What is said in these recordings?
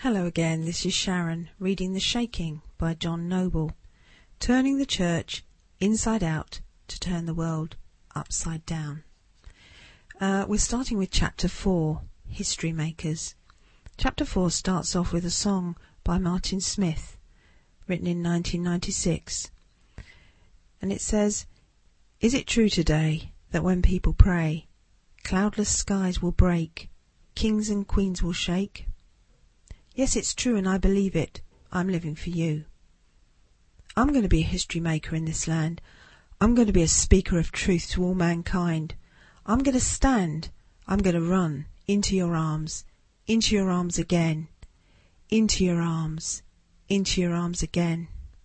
Hello again, this is Sharon reading The Shaking by John Noble, turning the church inside out to turn the world upside down. We're starting with Chapter 4, History Makers. Chapter 4 starts off with a song by Martin Smith, written in 1996. And it says, "Is it true today that when people pray, cloudless skies will break, kings and queens will shake? Yes, it's true and I believe it. I'm living for you. I'm going to be a history maker in this land. I'm going to be a speaker of truth to all mankind. I'm going to stand. I'm going to run into your arms again, into your arms again.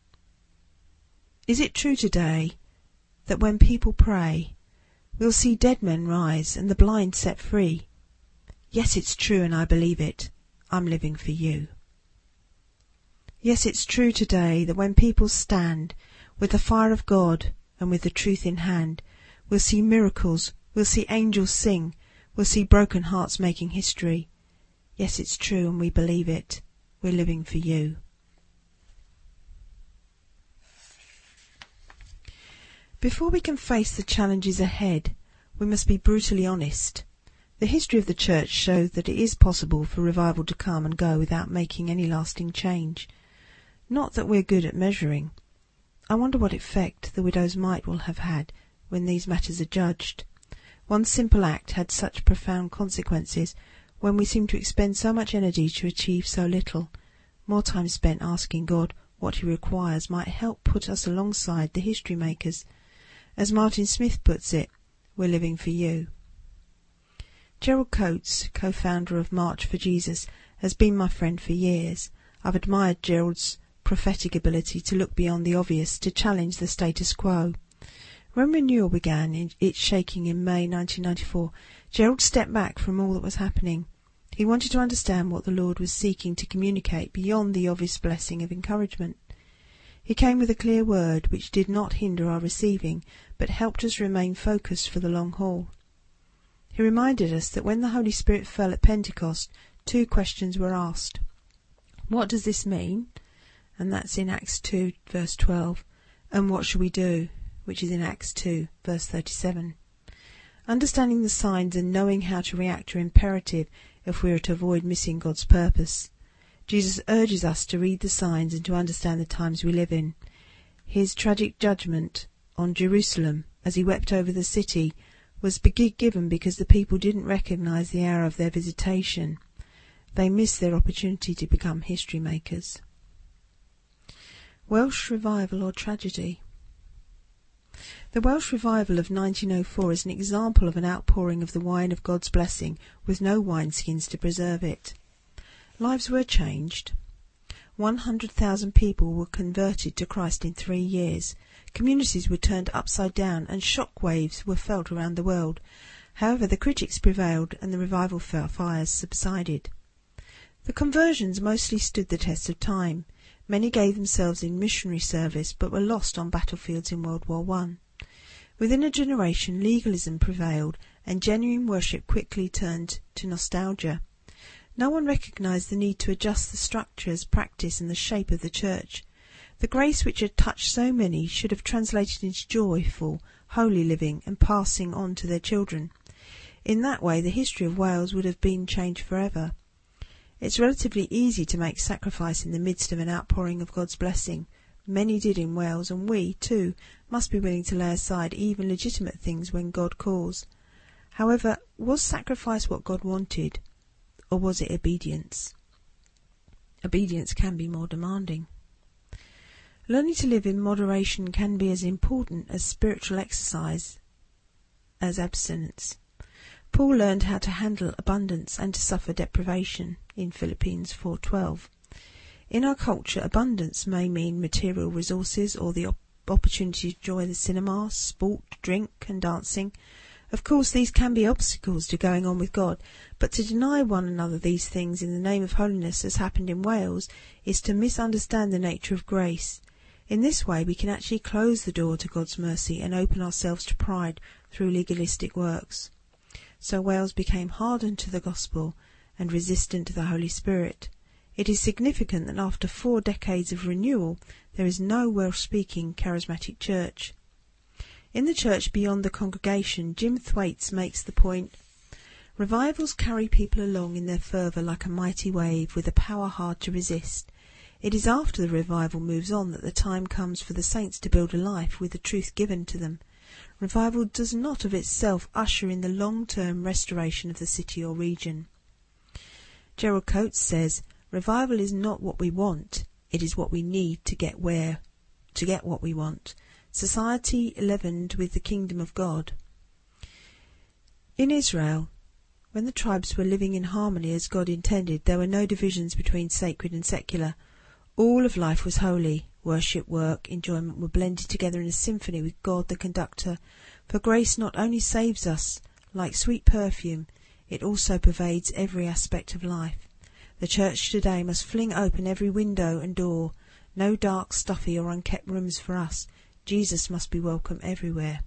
Is it true today that when people pray, we'll see dead men rise and the blind set free? Yes, it's true and I believe it. I'm living for you. Yes, it's true today that when people stand with the fire of God and with the truth in hand, we'll see miracles, we'll see angels sing, we'll see broken hearts making history. Yes, it's true and we believe it. We're living for you." Before we can face the challenges ahead, we must be brutally honest. The history of the church shows that it is possible for revival to come and go without making any lasting change. Not that we're good at measuring. I wonder what effect the widow's mite will have had when these matters are judged. One simple act had such profound consequences when we seem to expend so much energy to achieve so little. More time spent asking God what He requires might help put us alongside the history makers. As Martin Smith puts it, we're living for you. Gerald Coates, co-founder of March for Jesus, has been my friend for years. I've admired Gerald's prophetic ability to look beyond the obvious, to challenge the status quo. When renewal began its shaking in May 1994, Gerald stepped back from all that was happening. He wanted to understand what the Lord was seeking to communicate beyond the obvious blessing of encouragement. He came with a clear word which did not hinder our receiving, but helped us remain focused for the long haul. He reminded us that when the Holy Spirit fell at Pentecost, two questions were asked. What does this mean? And that's in Acts 2, verse 12. And what shall we do? Which is in Acts 2, verse 37. Understanding the signs and knowing how to react are imperative if we are to avoid missing God's purpose. Jesus urges us to read the signs and to understand the times we live in. His tragic judgment on Jerusalem, as he wept over the city, was given because the people didn't recognize the hour of their visitation. They missed their opportunity to become history makers. Welsh revival or tragedy? The Welsh revival of 1904 is an example of an outpouring of the wine of God's blessing with no wineskins to preserve it. Lives were changed. 100,000 people were converted to Christ in 3 years. Communities were turned upside down and shock waves were felt around the world. However, the critics prevailed and the revival fires subsided. The conversions mostly stood the test of time. Many gave themselves in missionary service but were lost on battlefields in World War I. Within a generation, legalism prevailed and genuine worship quickly turned to nostalgia. No one recognized the need to adjust the structures, practice and the shape of the church. The grace which had touched so many should have translated into joyful, holy living and passing on to their children. In that way, the history of Wales would have been changed forever. It's relatively easy to make sacrifice in the midst of an outpouring of God's blessing. Many did in Wales, and we, too, must be willing to lay aside even legitimate things when God calls. However, was sacrifice what God wanted, or was it obedience? Obedience can be more demanding. Learning to live in moderation can be as important as spiritual exercise as abstinence. Paul learned how to handle abundance and to suffer deprivation in Philippians 4:12. In our culture, abundance may mean material resources or the opportunity to enjoy the cinema, sport, drink and dancing. Of course, these can be obstacles to going on with God, but to deny one another these things in the name of holiness, as happened in Wales, is to misunderstand the nature of grace. In this way, we can actually close the door to God's mercy and open ourselves to pride through legalistic works. So Wales became hardened to the gospel and resistant to the Holy Spirit. It is significant that after 4 decades of renewal, there is no Welsh-speaking charismatic church. In the church beyond the congregation, Jim Thwaites makes the point, revivals carry people along in their fervour like a mighty wave, with a power hard to resist. It is after the revival moves on that the time comes for the saints to build a life with the truth given to them. Revival does not of itself usher in the long-term restoration of the city or region. Gerald Coates says, revival is not what we want, it is what we need to get what we want. Society leavened with the kingdom of God. In Israel, when the tribes were living in harmony as God intended, there were no divisions between sacred and secular. All of life was holy. Worship, work, enjoyment were blended together in a symphony with God the conductor. For grace not only saves us, like sweet perfume, it also pervades every aspect of life. The church today must fling open every window and door. No dark, stuffy or unkept rooms for us. Jesus must be welcome everywhere.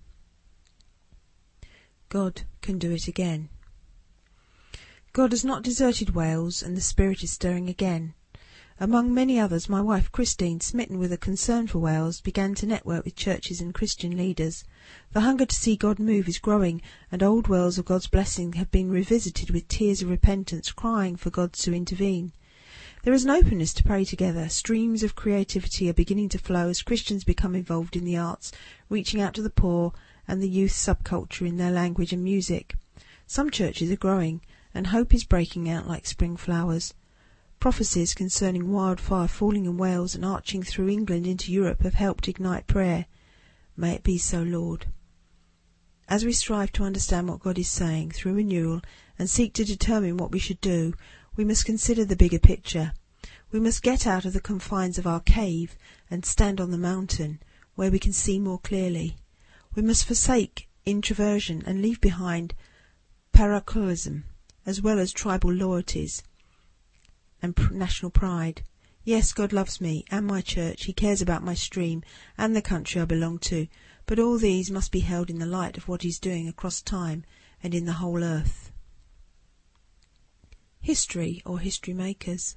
God can do it again. God has not deserted Wales, and the Spirit is stirring again. Among many others, my wife Christine, smitten with a concern for Wales, began to network with churches and Christian leaders. The hunger to see God move is growing, and old wells of God's blessing have been revisited with tears of repentance, crying for God to intervene. There is an openness to pray together. Streams of creativity are beginning to flow as Christians become involved in the arts, reaching out to the poor and the youth subculture in their language and music. Some churches are growing, and hope is breaking out like spring flowers. Prophecies concerning wildfire falling in Wales and arching through England into Europe have helped ignite prayer. May it be so, Lord. As we strive to understand what God is saying through renewal and seek to determine what we should do, we must consider the bigger picture. We must get out of the confines of our cave and stand on the mountain, where we can see more clearly. We must forsake introversion and leave behind parochialism, as well as tribal loyalties and national pride. Yes, God loves me and my church. He cares about my stream and the country I belong to, but all these must be held in the light of what He's doing across time and in the whole earth. History or history makers.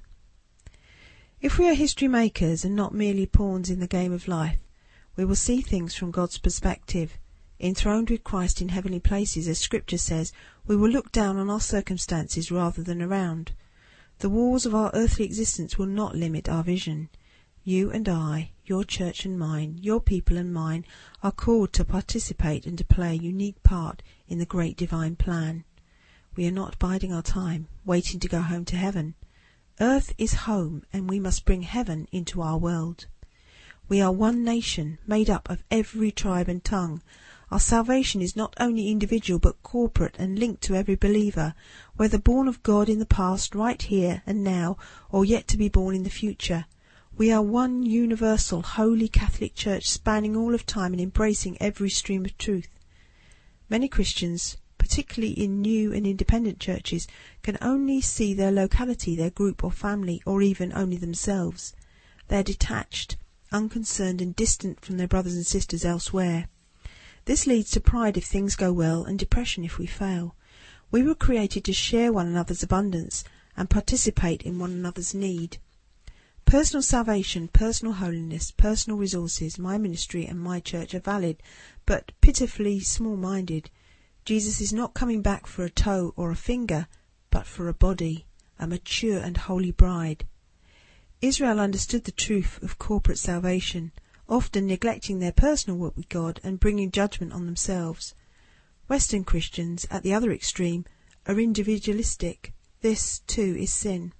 If we are history makers and not merely pawns in the game of life, we will see things from God's perspective. Enthroned with Christ in heavenly places, as Scripture says, we will look down on our circumstances rather than around. The walls of our earthly existence will not limit our vision. You and I, your church and mine, your people and mine, are called to participate and to play a unique part in the great divine plan. We are not biding our time, waiting to go home to heaven. Earth is home, and we must bring heaven into our world. We are one nation, made up of every tribe and tongue. Our salvation is not only individual but corporate and linked to every believer, whether born of God in the past, right here and now, or yet to be born in the future. We are one universal, holy Catholic Church spanning all of time and embracing every stream of truth. Many Christians, particularly in new and independent churches, can only see their locality, their group or family, or even only themselves. They are detached, unconcerned and distant from their brothers and sisters elsewhere. This leads to pride if things go well and depression if we fail. We were created to share one another's abundance and participate in one another's need. Personal salvation, personal holiness, personal resources, my ministry and my church are valid, but pitifully small-minded. Jesus is not coming back for a toe or a finger, but for a body, a mature and holy bride. Israel understood the truth of corporate salvation, often neglecting their personal work with God and bringing judgment on themselves. Western Christians, at the other extreme, are individualistic. This, too, is sin.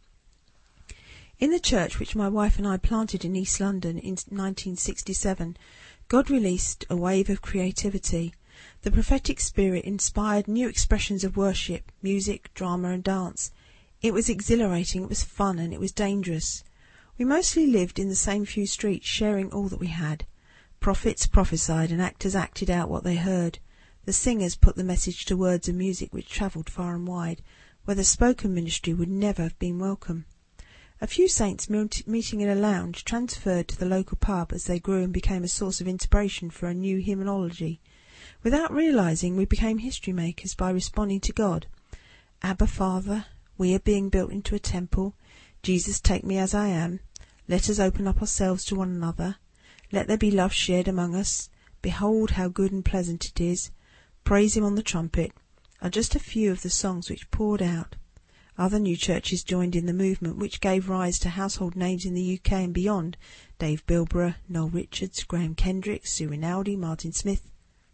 In the church which my wife and I planted in East London in 1967, God released a wave of creativity. The prophetic spirit inspired new expressions of worship, music, drama and dance. It was exhilarating, it was fun, and it was dangerous. We mostly lived in the same few streets, sharing all that we had. Prophets prophesied and actors acted out what they heard. The singers put the message to words and music which travelled far and wide, where the spoken ministry would never have been welcome. A few saints meeting in a lounge transferred to the local pub as they grew and became a source of inspiration for a new hymnology. Without realising, we became history makers by responding to God. Abba, Father, we are being built into a temple. Jesus, take me as I am. Let us open up ourselves to one another. Let there be love shared among us. Behold how good and pleasant it is. Praise him on the trumpet, are just a few of the songs which poured out. Other new churches joined in the movement, which gave rise to household names in the UK and beyond: Dave Bilborough, Noel Richards, Graham Kendrick, Sue Rinaldi, Martin Smith.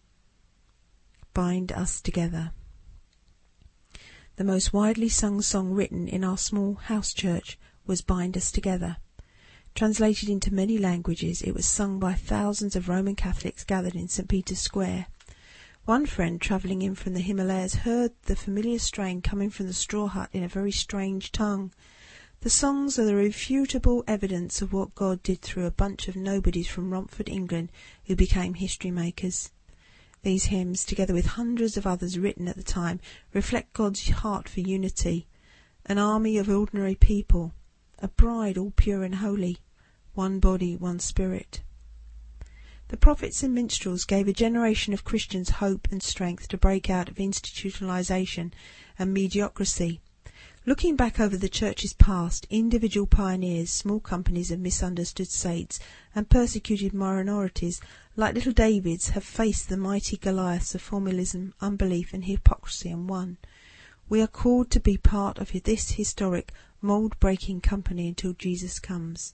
Bind us together. The most widely sung song written in our small house church was Bind Us Together. Translated into many languages, it was sung by thousands of Roman Catholics gathered in St. Peter's Square. One friend travelling in from the Himalayas heard the familiar strain coming from the straw hut in a very strange tongue. The songs are the irrefutable evidence of what God did through a bunch of nobodies from Romford, England, who became history makers. These hymns, together with hundreds of others written at the time, reflect God's heart for unity. An army of ordinary people, a bride all pure and holy, one body, one spirit. The prophets and minstrels gave a generation of Christians hope and strength to break out of institutionalization and mediocrity. Looking back over the church's past, individual pioneers, small companies of misunderstood saints, and persecuted minorities, like little Davids, have faced the mighty Goliaths of formalism, unbelief, and hypocrisy and won. We are called to be part of this historic, mould-breaking company until Jesus comes.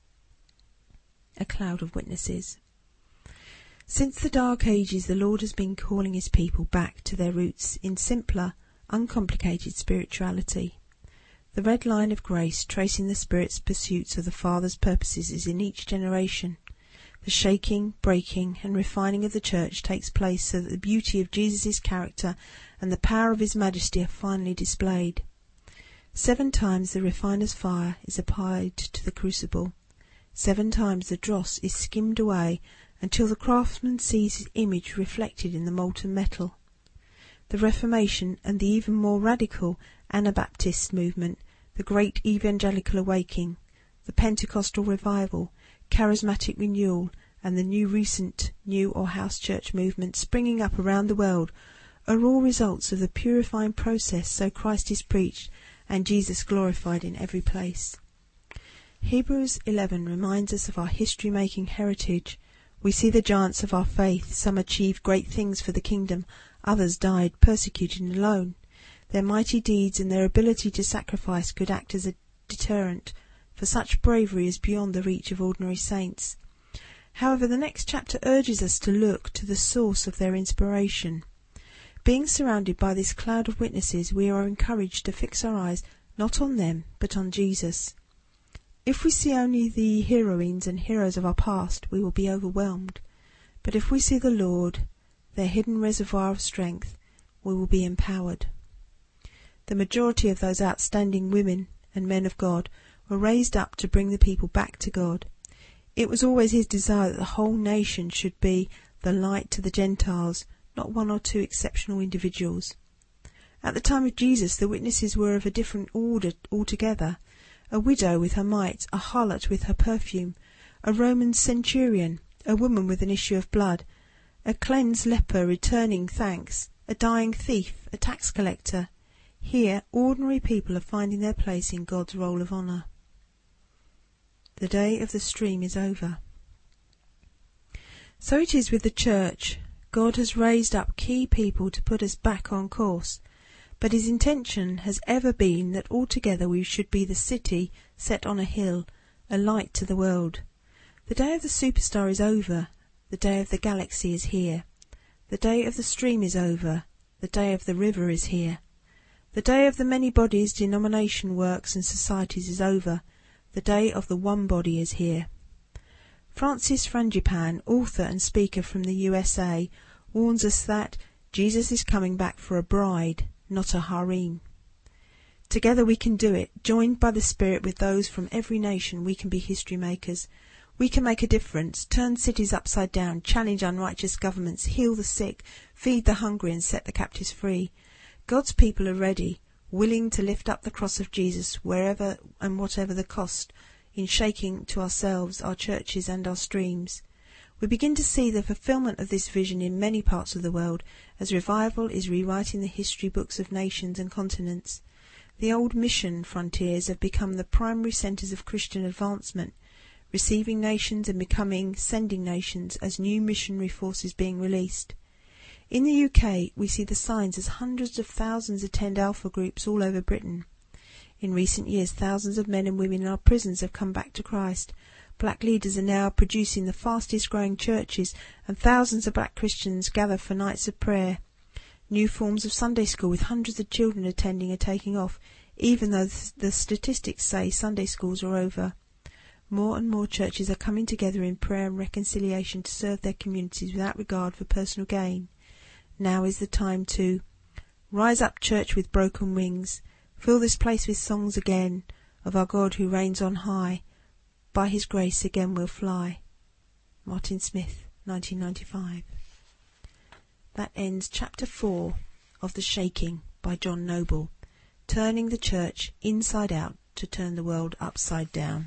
A cloud of witnesses. Since the Dark Ages, the Lord has been calling his people back to their roots in simpler, uncomplicated spirituality. The red line of grace tracing the Spirit's pursuits of the Father's purposes is in each generation. The shaking, breaking, and refining of the church takes place so that the beauty of Jesus' character and the power of his majesty are finally displayed. 7 times the refiner's fire is applied to the crucible. 7 times the dross is skimmed away until the craftsman sees his image reflected in the molten metal. The Reformation and the even more radical Anabaptist movement, the Great Evangelical Awakening, the Pentecostal Revival, Charismatic Renewal, and the recent New or House Church movement springing up around the world are all results of the purifying process so Christ is preached and Jesus glorified in every place. Hebrews 11 reminds us of our history-making heritage. We see the giants of our faith. Some achieved great things for the kingdom, others died persecuted and alone. Their mighty deeds and their ability to sacrifice could act as a deterrent, for such bravery is beyond the reach of ordinary saints. However, the next chapter urges us to look to the source of their inspiration. Being surrounded by this cloud of witnesses, we are encouraged to fix our eyes not on them, but on Jesus. If we see only the heroines and heroes of our past, we will be overwhelmed. But if we see the Lord, their hidden reservoir of strength, we will be empowered. The majority of those outstanding women and men of God were raised up to bring the people back to God. It was always his desire that the whole nation should be the light to the Gentiles, not 1 or 2 exceptional individuals. At the time of Jesus, the witnesses were of a different order altogether. A widow with her mite, a harlot with her perfume, a Roman centurion, a woman with an issue of blood, a cleansed leper returning thanks, a dying thief, a tax collector. Here, ordinary people are finding their place in God's roll of honour. The day of the stream is over. So it is with the church. God has raised up key people to put us back on course. But his intention has ever been that altogether we should be the city set on a hill, a light to the world. The day of the superstar is over. The day of the galaxy is here. The day of the stream is over. The day of the river is here. The day of the many bodies, denomination, works and societies is over. The day of the one body is here. Francis Frangipane, author and speaker from the USA, warns us that Jesus is coming back for a bride, not a harem. Together we can do it. Joined by the Spirit with those from every nation, we can be history makers. We can make a difference, turn cities upside down, challenge unrighteous governments, heal the sick, feed the hungry and set the captives free. God's people are ready, willing to lift up the cross of Jesus wherever and whatever the cost, in shaking to ourselves, our churches and our streams. We begin to see the fulfillment of this vision in many parts of the world, as revival is rewriting the history books of nations and continents. The old mission frontiers have become the primary centres of Christian advancement, receiving nations and becoming sending nations as new missionary forces being released. In the UK, we see the signs as hundreds of thousands attend Alpha groups all over Britain. In recent years, thousands of men and women in our prisons have come back to Christ. Black leaders are now producing the fastest growing churches, and thousands of black Christians gather for nights of prayer. New forms of Sunday school with hundreds of children attending are taking off, even though the statistics say Sunday schools are over. More and more churches are coming together in prayer and reconciliation to serve their communities without regard for personal gain. Now is the time to rise up, church with broken wings. Fill this place with songs again of our God who reigns on high. By his grace again we'll fly. Martin Smith, 1995. That ends chapter 4 of The Shaking by John Noble, turning the church inside out to turn the world upside down.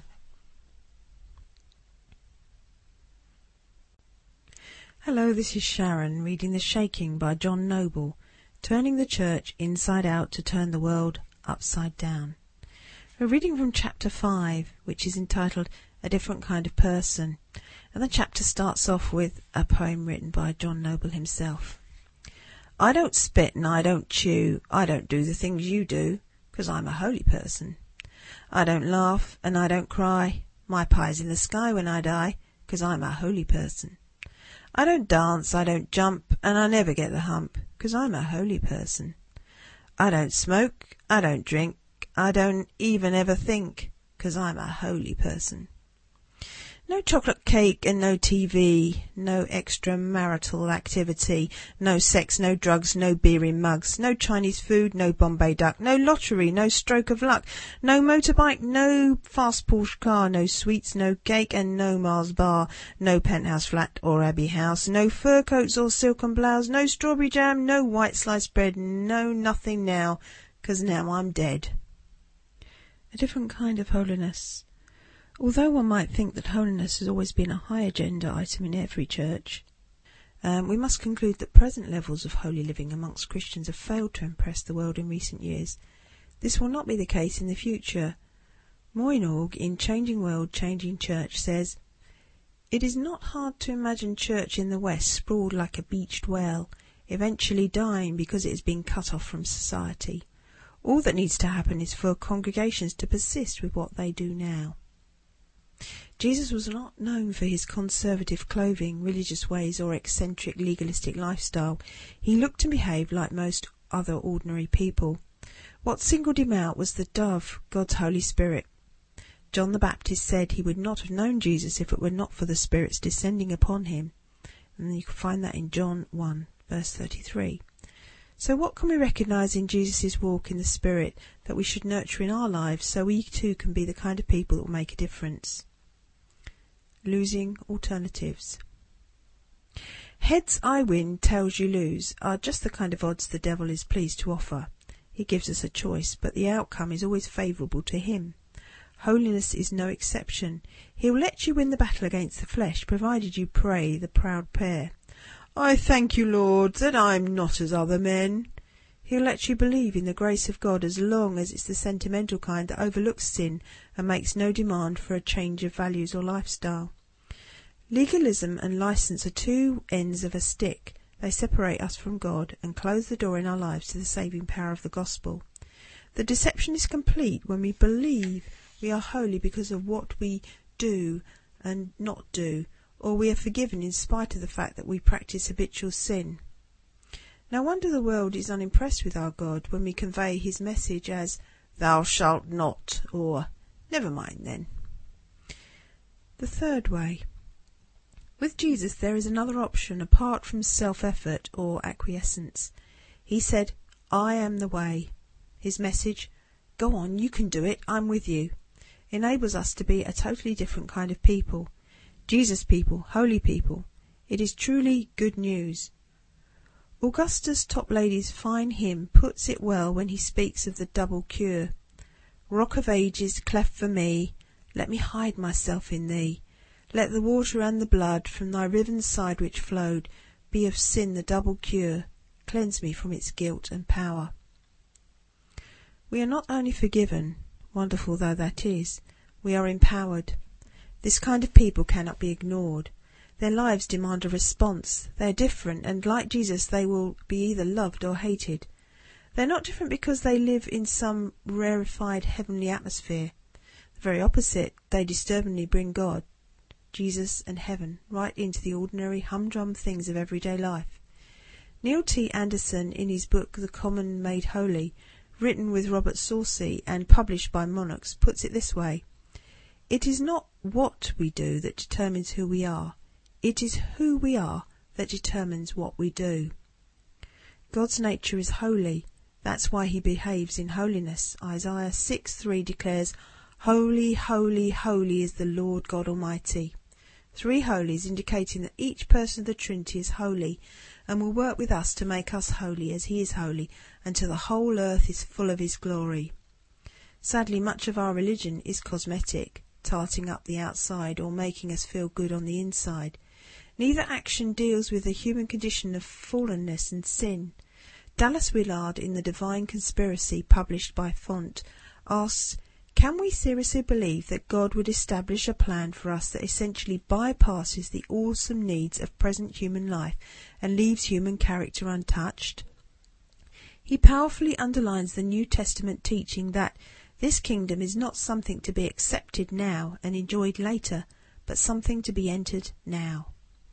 Hello, this is Sharon reading The Shaking by John Noble, turning the church inside out to turn the world upside down. We're reading from chapter 5, which is entitled A Different Kind of Person, and the chapter starts off with a poem written by John Noble himself. I don't spit and I don't chew, I don't do the things you do, 'cause I'm a holy person. I don't laugh and I don't cry, my pie's in the sky when I die, 'cause I'm a holy person. I don't dance, I don't jump, and I never get the hump, 'cause I'm a holy person. I don't smoke, I don't drink, I don't even ever think, 'cause I'm a holy person. No chocolate cake and no TV, no extramarital activity, no sex, no drugs, no beer in mugs, no Chinese food, no Bombay duck, no lottery, no stroke of luck, no motorbike, no fast Porsche car, no sweets, no cake and no Mars bar, no penthouse flat or Abbey house, no fur coats or silken blouse, no strawberry jam, no white sliced bread, no nothing now, 'cause now I'm dead. A different kind of holiness. Although one might think that holiness has always been a high agenda item in every church, we must conclude that present levels of holy living amongst Christians have failed to impress the world in recent years. This will not be the case in the future. Moynihan, in Changing World, Changing Church, says, "It is not hard to imagine church in the West sprawled like a beached whale, eventually dying because it has been cut off from society. All that needs to happen is for congregations to persist with what they do now." Jesus was not known for his conservative clothing, religious ways, or eccentric legalistic lifestyle. He looked and behaved like most other ordinary people. What singled him out was the dove, God's Holy Spirit. John the Baptist said he would not have known Jesus if it were not for the Spirit's descending upon him. And you can find that in John 1, verse 33. So what can we recognise in Jesus' walk in the Spirit that we should nurture in our lives so we too can be the kind of people that will make a difference? Losing alternatives. Heads I win, tails you lose are just the kind of odds the devil is pleased to offer. He gives us a choice, but the outcome is always favourable to him. Holiness is no exception. He'll let you win the battle against the flesh, provided you pray the proud prayer. I thank you, Lord, that I'm not as other men. He'll let you believe in the grace of God as long as it's the sentimental kind that overlooks sin and makes no demand for a change of values or lifestyle. Legalism and licence are two ends of a stick. They separate us from God and close the door in our lives to the saving power of the gospel. The deception is complete when we believe we are holy because of what we do and not do, or we are forgiven in spite of the fact that we practice habitual sin. No wonder the world is unimpressed with our God when we convey his message as, "Thou shalt not," or "Never mind then." The third way. With Jesus there is another option apart from self-effort or acquiescence. He said, "I am the way." His message, "Go on, you can do it, I'm with you," enables us to be a totally different kind of people. Jesus people, holy people. It is truly good news. Augustus Toplady's fine hymn puts it well when he speaks of the double cure. Rock of ages, cleft for me, let me hide myself in thee. Let the water and the blood from thy riven side which flowed be of sin the double cure. Cleanse me from its guilt and power. We are not only forgiven, wonderful though that is, we are empowered. This kind of people cannot be ignored. Their lives demand a response. They are different, and like Jesus they will be either loved or hated. They are not different because they live in some rarefied heavenly atmosphere. The very opposite, they disturbingly bring God, Jesus and heaven right into the ordinary humdrum things of everyday life. Neil T. Anderson, in his book The Common Made Holy, written with Robert Saucy and published by Monarchs, puts it this way: "It is not what we do that determines who we are. It is who we are that determines what we do." God's nature is holy. That's why he behaves in holiness. Isaiah 6:3 declares, "Holy, holy, holy is the Lord God Almighty." 3 holies indicating that each person of the Trinity is holy and will work with us to make us holy as he is holy until the whole earth is full of his glory. Sadly, much of our religion is cosmetic, tarting up the outside or making us feel good on the inside. Neither action deals with the human condition of fallenness and sin. Dallas Willard, in The Divine Conspiracy, published by Font, asks, "Can we seriously believe that God would establish a plan for us that essentially bypasses the awesome needs of present human life and leaves human character untouched?" He powerfully underlines the New Testament teaching that this kingdom is not something to be accepted now and enjoyed later, but something to be entered now.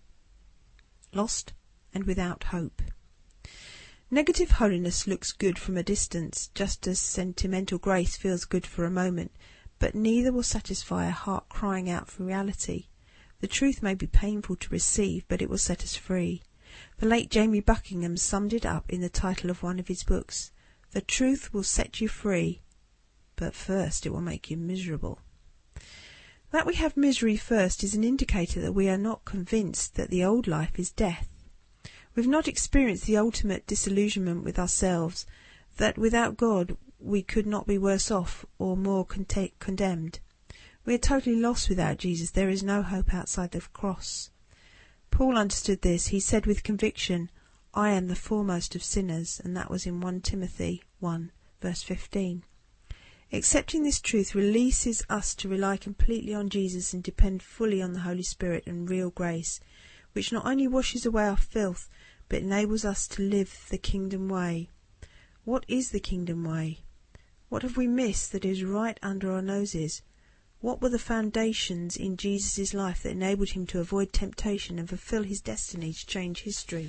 Lost and without hope. Negative holiness looks good from a distance, just as sentimental grace feels good for a moment, but neither will satisfy a heart crying out for reality. The truth may be painful to receive, but it will set us free. The late Jamie Buckingham summed it up in the title of one of his books: "The truth will set you free, but first it will make you miserable." That we have misery first is an indicator that we are not convinced that the old life is death. We've not experienced the ultimate disillusionment with ourselves, that without God we could not be worse off or more condemned. We are totally lost without Jesus. There is no hope outside the cross. Paul understood this. He said with conviction, "I am the foremost of sinners," and that was in 1 Timothy 1, verse 15. Accepting this truth releases us to rely completely on Jesus and depend fully on the Holy Spirit and real grace, which not only washes away our filth, but enables us to live the kingdom way. What is the kingdom way? What have we missed that is right under our noses? What were the foundations in Jesus' life that enabled him to avoid temptation and fulfill his destiny to change history?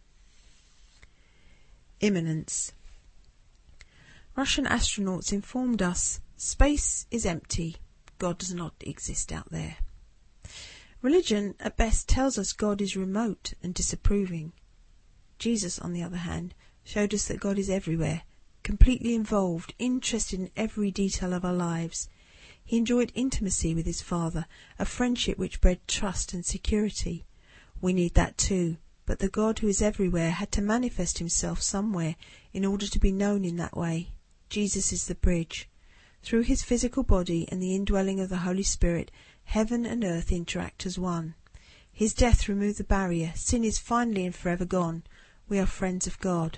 Immanence. Russian astronauts informed us, space is empty. God does not exist out there. Religion, at best, tells us God is remote and disapproving. Jesus, on the other hand, showed us that God is everywhere, completely involved, interested in every detail of our lives. He enjoyed intimacy with his Father, a friendship which bred trust and security. We need that too, but the God who is everywhere had to manifest himself somewhere in order to be known in that way. Jesus is the bridge. Through his physical body and the indwelling of the Holy Spirit, heaven and earth interact as one. His death removed the barrier. Sin is finally and forever gone. We are friends of God.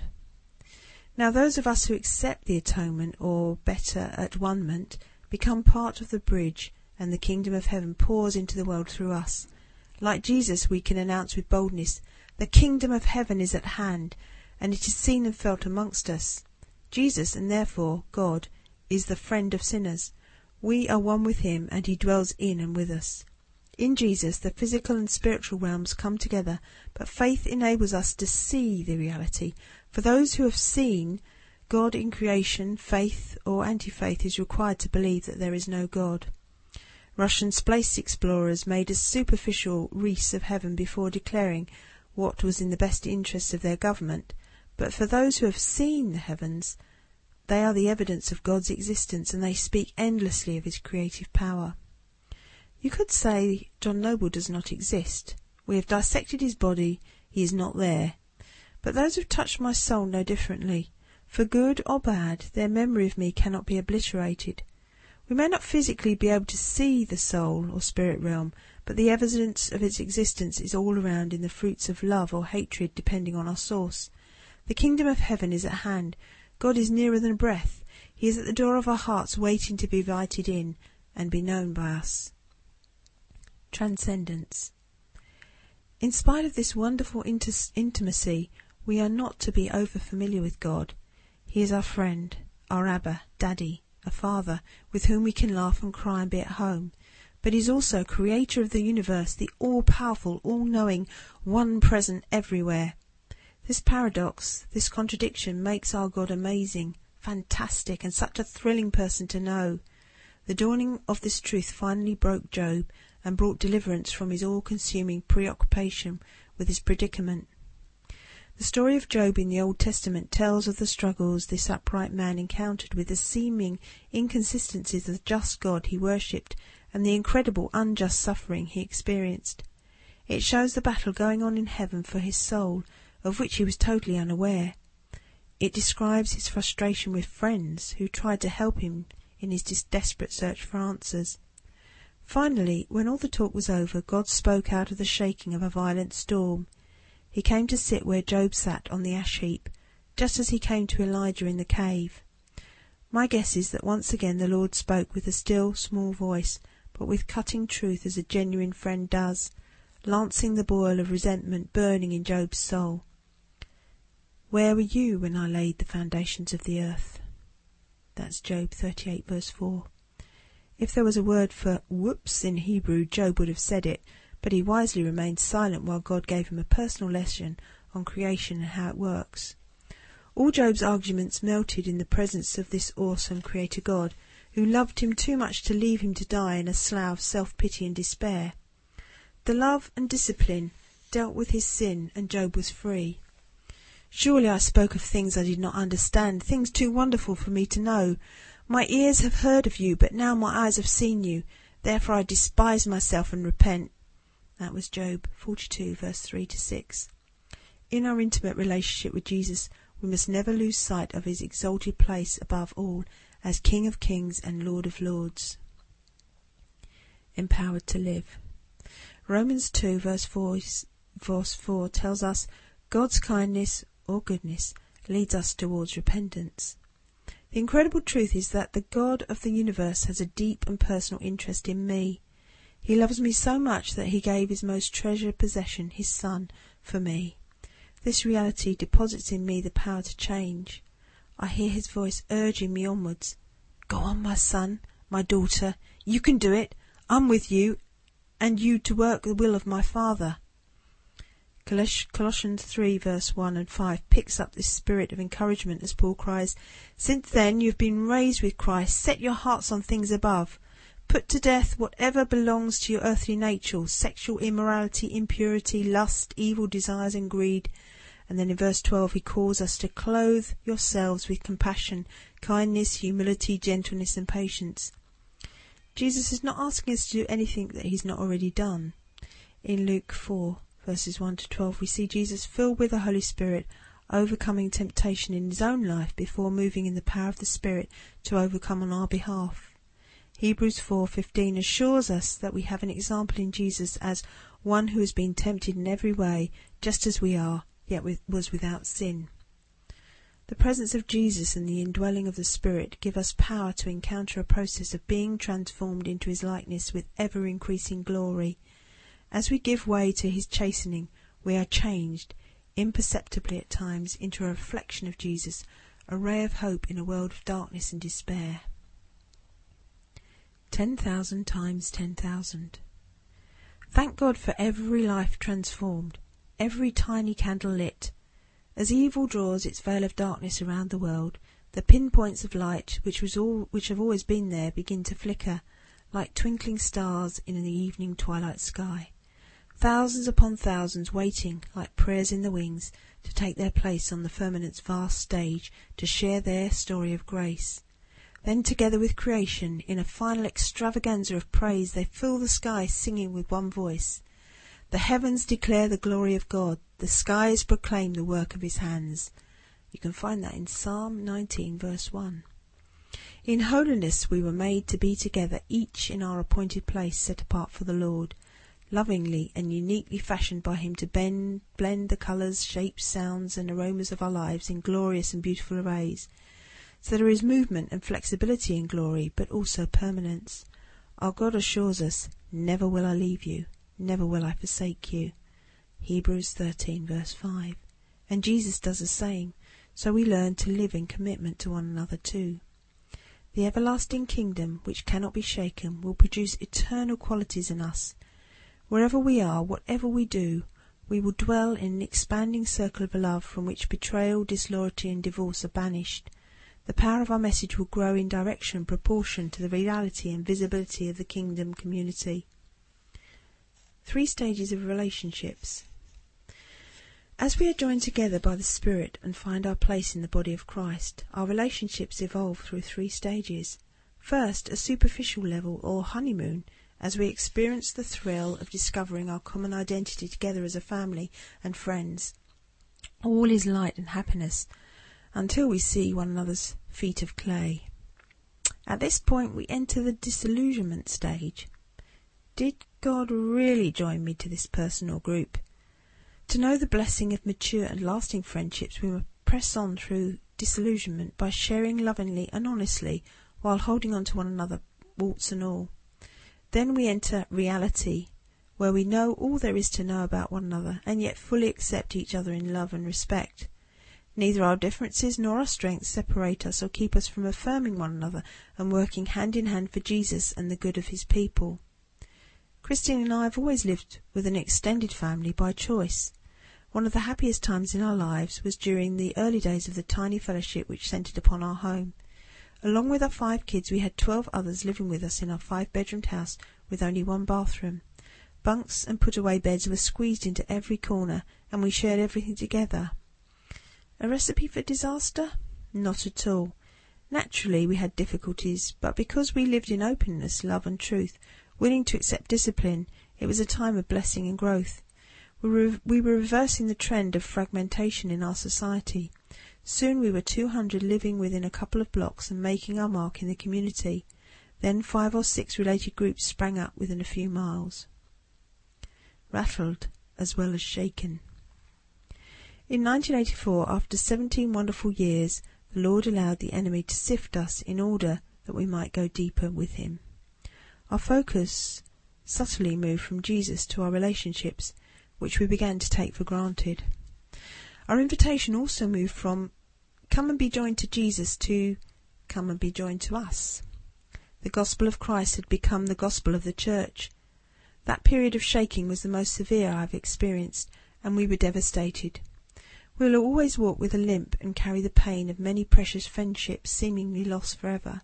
Now those of us who accept the atonement, or better, at-one-ment, become part of the bridge, and the kingdom of heaven pours into the world through us. Like Jesus, we can announce with boldness, "The kingdom of heaven is at hand," and it is seen and felt amongst us. Jesus, and therefore God, is the friend of sinners. We are one with him, and he dwells in and with us. In Jesus, the physical and spiritual realms come together, but faith enables us to see the reality. For those who have seen God in creation, faith or anti-faith is required to believe that there is no God. Russian space explorers made a superficial wreath of heaven before declaring what was in the best interests of their government, but for those who have seen the heavens, they are the evidence of God's existence, and they speak endlessly of his creative power. You could say John Noble does not exist. We have dissected his body, he is not there. But those who have touched my soul know differently. For good or bad, their memory of me cannot be obliterated. We may not physically be able to see the soul or spirit realm, but the evidence of its existence is all around in the fruits of love or hatred, depending on our source. The kingdom of heaven is at hand. God is nearer than a breath. He is at the door of our hearts, waiting to be invited in and be known by us. Transcendence. In spite of this wonderful intimacy, we are not to be over-familiar with God. He is our friend, our Abba, Daddy, a Father, with whom we can laugh and cry and be at home. But he is also Creator of the universe, the all-powerful, all-knowing, one present everywhere. This paradox, this contradiction, makes our God amazing, fantastic, and such a thrilling person to know. The dawning of this truth finally broke Job and brought deliverance from his all-consuming preoccupation with his predicament. The story of Job in the Old Testament tells of the struggles this upright man encountered with the seeming inconsistencies of the just God he worshipped and the incredible unjust suffering he experienced. It shows the battle going on in heaven for his soul, of which he was totally unaware. It describes his frustration with friends who tried to help him in his desperate search for answers. Finally, when all the talk was over, God spoke out of the shaking of a violent storm. He came to sit where Job sat on the ash heap, just as he came to Elijah in the cave. My guess is that once again the Lord spoke with a still, small voice, but with cutting truth as a genuine friend does, lancing the boil of resentment burning in Job's soul. Where were you when I laid the foundations of the earth? That's Job 38 verse 4. If there was a word for whoops in Hebrew, Job would have said it, but he wisely remained silent while God gave him a personal lesson on creation and how it works. All Job's arguments melted in the presence of this awesome Creator God, who loved him too much to leave him to die in a slough of self-pity and despair. The love and discipline dealt with his sin, and Job was free. Surely I spoke of things I did not understand, things too wonderful for me to know. My ears have heard of you, but now my eyes have seen you. Therefore I despise myself and repent. That was Job 42, verse 3-6. In our intimate relationship with Jesus, we must never lose sight of his exalted place above all as King of Kings and Lord of Lords. Empowered to live. Romans 2, verse 4 tells us God's kindness or goodness leads us towards repentance. The incredible truth is that the God of the universe has a deep and personal interest in me. He loves me so much that he gave his most treasured possession, his Son, for me. This reality deposits in me the power to change. I hear his voice urging me onwards. Go on, my son, my daughter, you can do it. I'm with you, and you to work the will of my Father. Colossians 3 verse 1 and 5 picks up this spirit of encouragement as Paul cries, Since then you have been raised with Christ, set your hearts on things above. Put to death whatever belongs to your earthly nature, sexual immorality, impurity, lust, evil desires and greed. And then in verse 12 he calls us to clothe yourselves with compassion, kindness, humility, gentleness and patience. Jesus is not asking us to do anything that he's not already done. In Luke 4 verses 1-12 we see Jesus filled with the Holy Spirit, overcoming temptation in his own life before moving in the power of the Spirit to overcome on our behalf. Hebrews 4:15 assures us that we have an example in Jesus as one who has been tempted in every way, just as we are, yet was without sin. The presence of Jesus and the indwelling of the Spirit give us power to encounter a process of being transformed into his likeness with ever-increasing glory. As we give way to his chastening, we are changed, imperceptibly at times, into a reflection of Jesus, a ray of hope in a world of darkness and despair. 10,000 times 10,000. Thank God for every life transformed, every tiny candle lit. As evil draws its veil of darkness around the world, the pinpoints of light, which have always been there, begin to flicker, like twinkling stars in the evening twilight sky. Thousands upon thousands waiting, like prayers in the wings, to take their place on the firmament's vast stage, to share their story of grace. Then together with creation, in a final extravaganza of praise, they fill the sky singing with one voice. The heavens declare the glory of God, the skies proclaim the work of his hands. You can find that in Psalm 19 verse 1. In holiness we were made to be together, each in our appointed place set apart for the Lord, lovingly and uniquely fashioned by him to blend the colours, shapes, sounds and aromas of our lives in glorious and beautiful arrays. So there is movement and flexibility in glory, but also permanence. Our God assures us, "Never will I leave you, never will I forsake you." Hebrews 13 verse 5. And Jesus does the same, so we learn to live in commitment to one another too. The everlasting kingdom, which cannot be shaken, will produce eternal qualities in us. Wherever we are, whatever we do, we will dwell in an expanding circle of love from which betrayal, disloyalty and divorce are banished. The power of our message will grow in direction proportion to the reality and visibility of the kingdom community. 3 stages of relationships. As we are joined together by the Spirit and find our place in the body of Christ, our relationships evolve through 3 stages. First, a superficial level or honeymoon, as we experience the thrill of discovering our common identity together as a family and friends. All is light and happiness until we see one another's feet of clay. At this point we enter the disillusionment stage. Did God really join me to this person or group? To know the blessing of mature and lasting friendships, we must press on through disillusionment by sharing lovingly and honestly while holding on to one another, warts and all. Then we enter reality, where we know all there is to know about one another and yet fully accept each other in love and respect. Neither our differences nor our strengths separate us or keep us from affirming one another and working hand in hand for Jesus and the good of his people. Christine and I have always lived with an extended family by choice. One of the happiest times in our lives was during the early days of the tiny fellowship which centred upon our home. Along with our 5 kids, we had 12 others living with us in our 5-bedroomed house with only 1 bathroom. Bunks and put-away beds were squeezed into every corner, and we shared everything together. A recipe for disaster? Not at all. Naturally, we had difficulties, but because we lived in openness, love and truth, willing to accept discipline, it was a time of blessing and growth. We were reversing the trend of fragmentation in our society. Soon we were 200 living within a couple of blocks and making our mark in the community. Then 5 or 6 related groups sprang up within a few miles. Rattled as well as shaken. In 1984, after 17 wonderful years, the Lord allowed the enemy to sift us in order that we might go deeper with him. Our focus subtly moved from Jesus to our relationships, which we began to take for granted. Our invitation also moved from "come and be joined to Jesus" to "come and be joined to us." The gospel of Christ had become the gospel of the church. That period of shaking was the most severe I have experienced, and we were devastated. We will always walk with a limp and carry the pain of many precious friendships seemingly lost forever.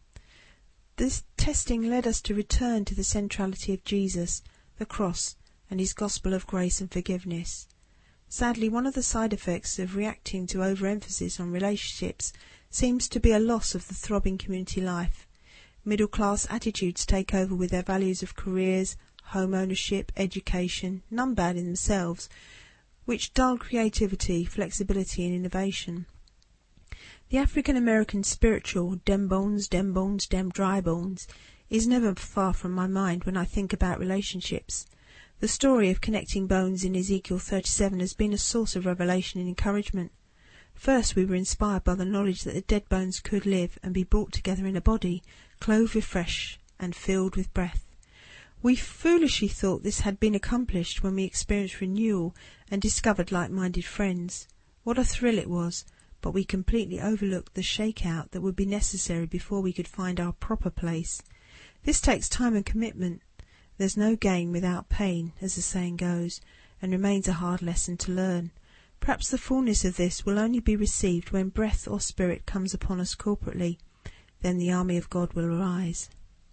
This testing led us to return to the centrality of Jesus, the cross, and his gospel of grace and forgiveness. Sadly, one of the side effects of reacting to overemphasis on relationships seems to be a loss of the throbbing community life. Middle-class attitudes take over with their values of careers, home ownership, education, none bad in themselves, which dull creativity, flexibility and innovation. The African-American spiritual, dem bones, dem dry bones, is never far from my mind when I think about relationships. The story of connecting bones in Ezekiel 37 has been a source of revelation and encouragement. First, we were inspired by the knowledge that the dead bones could live and be brought together in a body, clothed with flesh and filled with breath. We foolishly thought this had been accomplished when we experienced renewal and discovered like-minded friends. What a thrill it was, but we completely overlooked the shakeout that would be necessary before we could find our proper place. This takes time and commitment. There's no gain without pain, as the saying goes, and remains a hard lesson to learn. Perhaps the fullness of this will only be received when breath or spirit comes upon us corporately. Then the army of God will arise.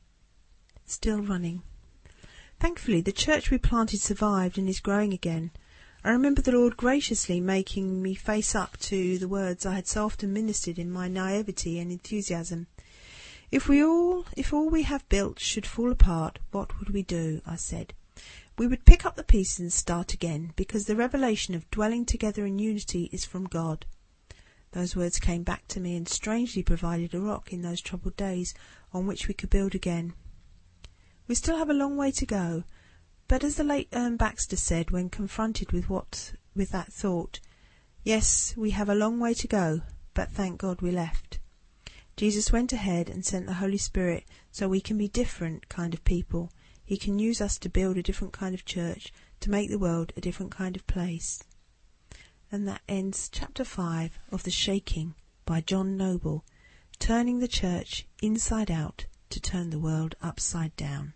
Still running. Thankfully, the church we planted survived and is growing again. I remember the Lord graciously making me face up to the words I had so often ministered in my naivety and enthusiasm. If all we have built should fall apart, what would we do? I said. We would pick up the pieces and start again, because the revelation of dwelling together in unity is from God. Those words came back to me and strangely provided a rock in those troubled days on which we could build again. We still have a long way to go, but as the late Baxter said when confronted with that thought, yes, we have a long way to go, but thank God we left. Jesus went ahead and sent the Holy Spirit so we can be different kind of people. He can use us to build a different kind of church, to make the world a different kind of place. And that ends chapter 5 of The Shaking by John Noble, turning the church inside out to turn the world upside down.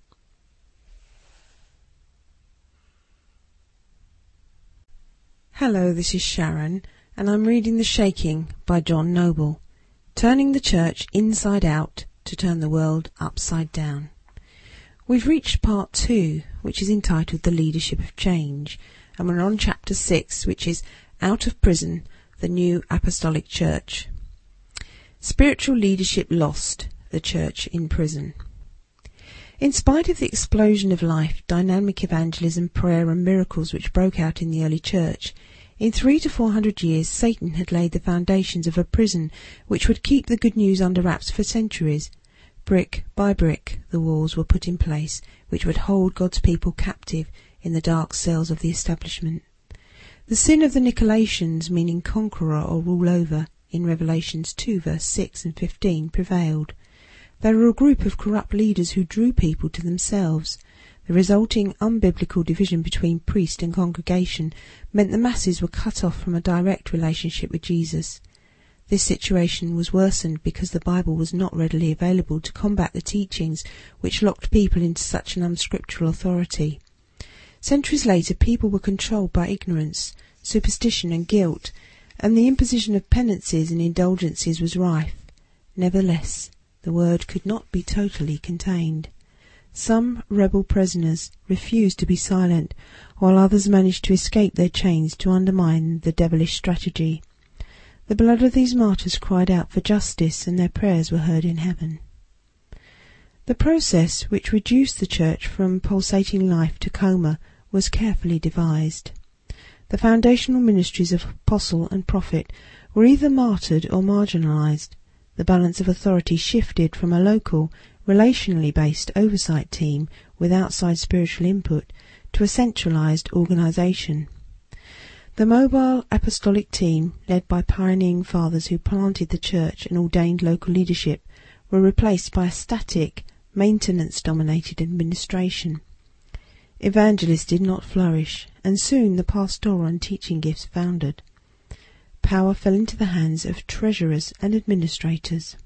Hello, this is Sharon, and I'm reading The Shaking by John Noble, turning the church inside out to turn the world upside down. We've reached part 2, which is entitled The Leadership of Change, and we're on chapter 6, which is Out of Prison, the New Apostolic Church. Spiritual leadership lost, the church in prison. In spite of the explosion of life, dynamic evangelism, prayer and miracles which broke out in the early church, in 300 to 400 years Satan had laid the foundations of a prison which would keep the good news under wraps for centuries. Brick by brick the walls were put in place which would hold God's people captive in the dark cells of the establishment. The sin of the Nicolaitans, meaning conqueror or rule over, in Revelations 2 verse 6 and 15 prevailed. They were a group of corrupt leaders who drew people to themselves. The resulting unbiblical division between priest and congregation meant the masses were cut off from a direct relationship with Jesus. This situation was worsened because the Bible was not readily available to combat the teachings which locked people into such an unscriptural authority. Centuries later, people were controlled by ignorance, superstition and guilt, and the imposition of penances and indulgences was rife. Nevertheless, the word could not be totally contained. Some rebel prisoners refused to be silent, while others managed to escape their chains to undermine the devilish strategy. The blood of these martyrs cried out for justice, and their prayers were heard in heaven. The process which reduced the church from pulsating life to coma was carefully devised. The foundational ministries of apostle and prophet were either martyred or marginalized. The balance of authority shifted from a local, relationally based oversight team with outside spiritual input to a centralized organization. The mobile apostolic team, led by pioneering fathers who planted the church and ordained local leadership, were replaced by a static, maintenance-dominated administration. Evangelists did not flourish, and soon the pastoral and teaching gifts foundered. Power fell into the hands of treasurers and administrators.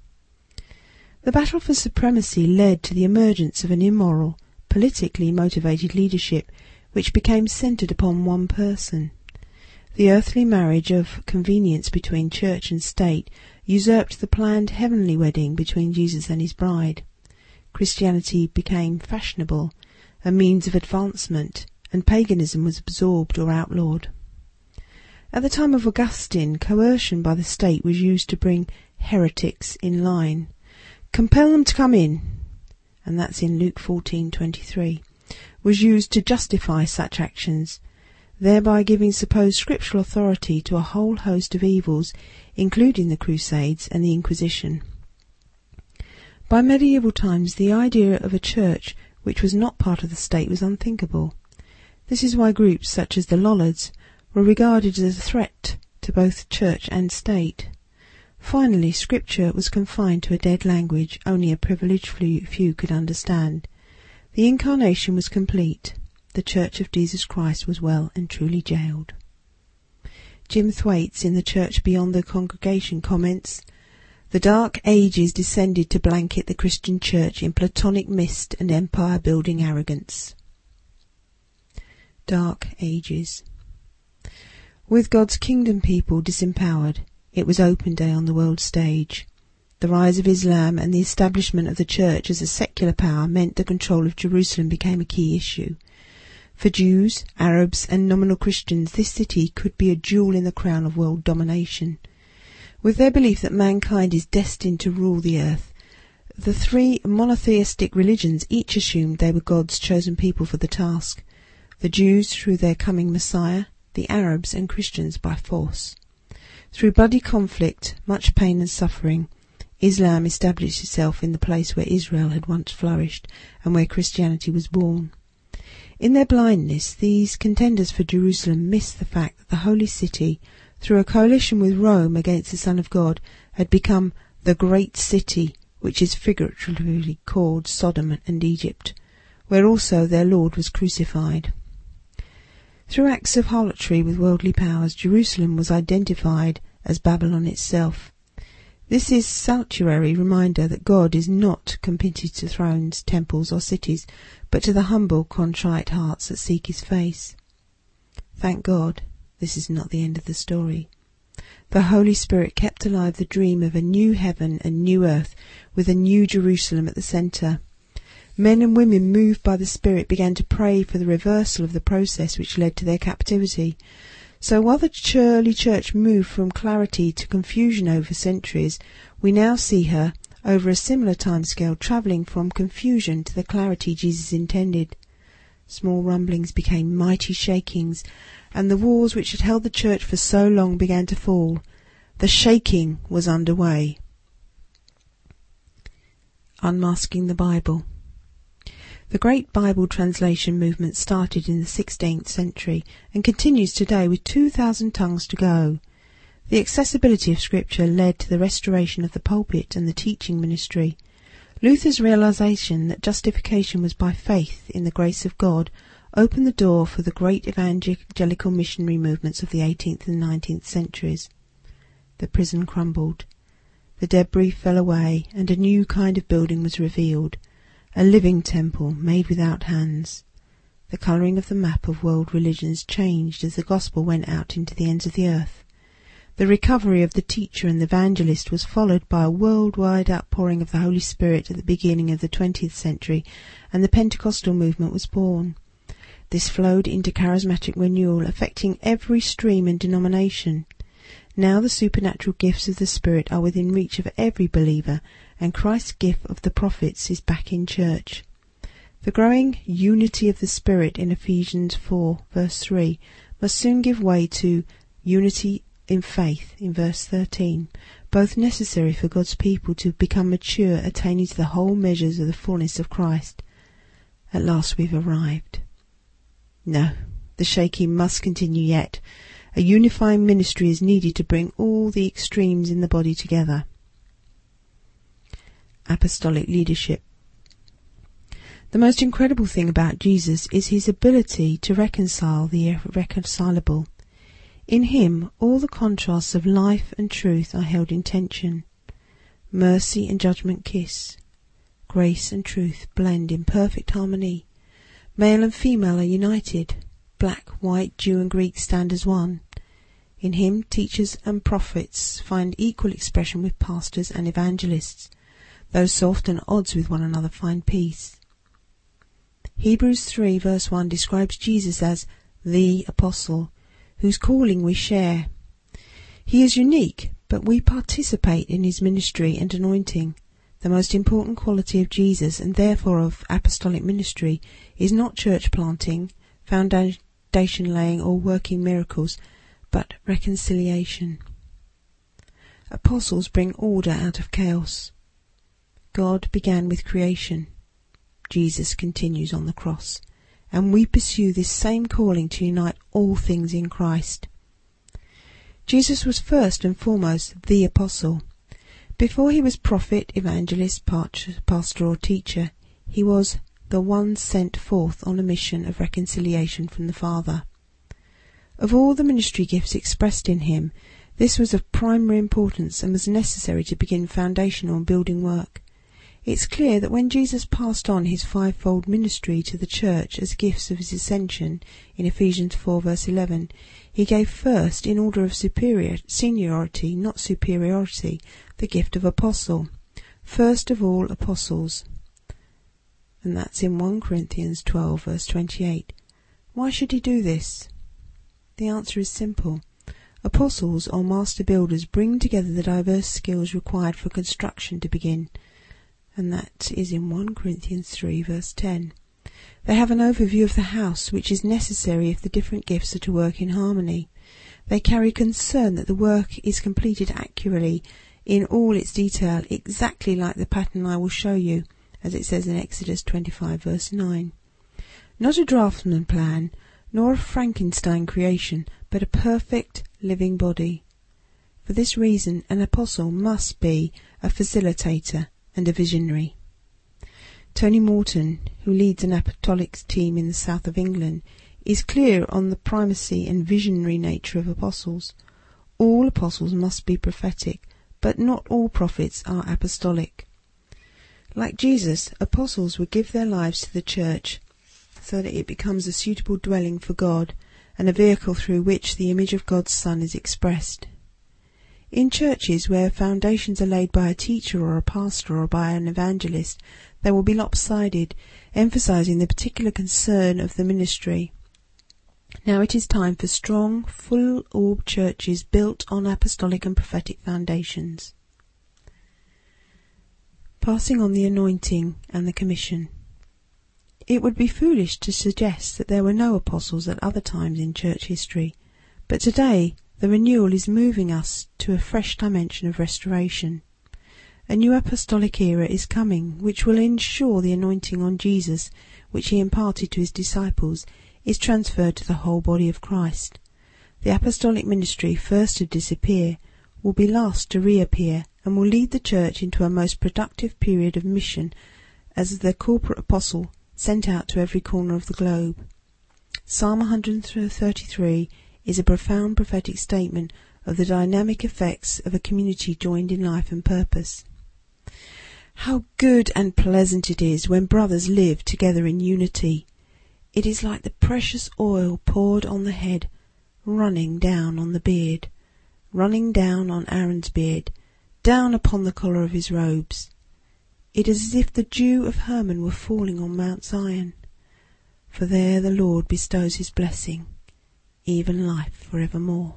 The battle for supremacy led to the emergence of an immoral, politically motivated leadership which became centered upon one person. The earthly marriage of convenience between church and state usurped the planned heavenly wedding between Jesus and his bride. Christianity became fashionable, a means of advancement, and paganism was absorbed or outlawed. At the time of Augustine, coercion by the state was used to bring heretics in line. Compel them to come in, and that's in Luke 14:23, was used to justify such actions, thereby giving supposed scriptural authority to a whole host of evils, including the Crusades and the Inquisition. By medieval times, the idea of a church which was not part of the state was unthinkable. This is why groups such as the Lollards were regarded as a threat to both church and state. Finally, Scripture was confined to a dead language only a privileged few could understand. The incarnation was complete. The Church of Jesus Christ was well and truly jailed. Jim Thwaites in The Church Beyond the Congregation comments, "The Dark Ages descended to blanket the Christian Church in platonic mist and empire-building arrogance." Dark Ages. With God's kingdom people disempowered, it was open day on the world stage. The rise of Islam and the establishment of the church as a secular power meant the control of Jerusalem became a key issue. For Jews, Arabs and nominal Christians, this city could be a jewel in the crown of world domination. With their belief that mankind is destined to rule the earth, the three monotheistic religions each assumed they were God's chosen people for the task. The Jews through their coming Messiah, the Arabs and Christians by force. Through bloody conflict, much pain and suffering, Islam established itself in the place where Israel had once flourished and where Christianity was born. In their blindness, these contenders for Jerusalem missed the fact that the holy city, through a coalition with Rome against the Son of God, had become the great city, which is figuratively called Sodom and Egypt, where also their Lord was crucified. Through acts of harlotry with worldly powers, Jerusalem was identified as Babylon itself. This is salutary reminder that God is not committed to thrones, temples, or cities, but to the humble, contrite hearts that seek his face. Thank God, this is not the end of the story. The Holy Spirit kept alive the dream of a new heaven and new earth, with a new Jerusalem at the centre. Men and women moved by the Spirit began to pray for the reversal of the process which led to their captivity. So while the early church moved from clarity to confusion over centuries, we now see her, over a similar timescale, travelling from confusion to the clarity Jesus intended. Small rumblings became mighty shakings, and the walls which had held the church for so long began to fall. The shaking was underway. Unmasking the Bible. The great Bible translation movement started in the 16th century and continues today with 2,000 tongues to go. The accessibility of Scripture led to the restoration of the pulpit and the teaching ministry. Luther's realization that justification was by faith in the grace of God opened the door for the great evangelical missionary movements of the 18th and 19th centuries. The prison crumbled. The debris fell away, and a new kind of building was revealed. A living temple made without hands. The colouring of the map of world religions changed as the gospel went out into the ends of the earth. The recovery of the teacher and the evangelist was followed by a worldwide outpouring of the Holy Spirit at the beginning of the 20th century, and the Pentecostal movement was born. This flowed into charismatic renewal, affecting every stream and denomination. Now the supernatural gifts of the Spirit are within reach of every believer, and Christ's gift of the prophets is back in church. The growing unity of the Spirit in Ephesians 4, verse 3, must soon give way to unity in faith in verse 13, both necessary for God's people to become mature, attaining to the whole measures of the fullness of Christ. At last we've arrived. No, the shaking must continue yet. A unifying ministry is needed to bring all the extremes in the body together. Apostolic leadership. The most incredible thing about Jesus is his ability to reconcile the irreconcilable. In him, all the contrasts of life and truth are held in tension. Mercy and judgment kiss. Grace and truth blend in perfect harmony. Male and female are united. Black, white, Jew and Greek stand as one. In him, teachers and prophets find equal expression with pastors and evangelists. Those so often at odds with one another find peace. Hebrews 3 verse 1 describes Jesus as the Apostle, whose calling we share. He is unique, but we participate in his ministry and anointing. The most important quality of Jesus, and therefore of apostolic ministry, is not church planting, foundation laying, or working miracles, but reconciliation. Apostles bring order out of chaos. God began with creation. Jesus continues on the cross, and we pursue this same calling to unite all things in Christ. Jesus was first and foremost the Apostle. Before he was prophet, evangelist, pastor or teacher, he was the one sent forth on a mission of reconciliation from the Father. Of all the ministry gifts expressed in him, this was of primary importance and was necessary to begin foundational and building work. It's clear that when Jesus passed on his fivefold ministry to the church as gifts of his ascension in Ephesians 4 verse 11, he gave first, in order of seniority, not superiority, the gift of apostle. First of all apostles. And that's in 1 Corinthians 12 verse 28. Why should he do this? The answer is simple. Apostles or master builders bring together the diverse skills required for construction to begin. And that is in 1 Corinthians 3 verse 10. They have an overview of the house which is necessary if the different gifts are to work in harmony. They carry concern that the work is completed accurately in all its detail, exactly like the pattern I will show you, as it says in Exodus 25 verse 9. Not a draftsman plan, nor a Frankenstein creation, but a perfect living body. For this reason, an apostle must be a facilitator and a visionary. Tony Morton, who leads an apostolic team in the south of England, is clear on the primacy and visionary nature of apostles. All apostles must be prophetic, but not all prophets are apostolic. Like Jesus, apostles would give their lives to the church so that it becomes a suitable dwelling for God and a vehicle through which the image of God's Son is expressed. In churches where foundations are laid by a teacher or a pastor or by an evangelist, they will be lopsided, emphasizing the particular concern of the ministry. Now it is time for strong, full-orbed churches built on apostolic and prophetic foundations. Passing on the anointing and the commission. It would be foolish to suggest that there were no apostles at other times in church history, but today the renewal is moving us to a fresh dimension of restoration. A new apostolic era is coming, which will ensure the anointing on Jesus, which he imparted to his disciples, is transferred to the whole body of Christ. The apostolic ministry, first to disappear, will be last to reappear, and will lead the church into a most productive period of mission as the corporate apostle sent out to every corner of the globe. Psalm 133 is a profound prophetic statement of the dynamic effects of a community joined in life and purpose. How good and pleasant it is when brothers live together in unity. It is like the precious oil poured on the head, running down on the beard, running down on Aaron's beard, down upon the collar of his robes. It is as if the dew of Hermon were falling on Mount Zion, for there the Lord bestows his blessing, even life forevermore.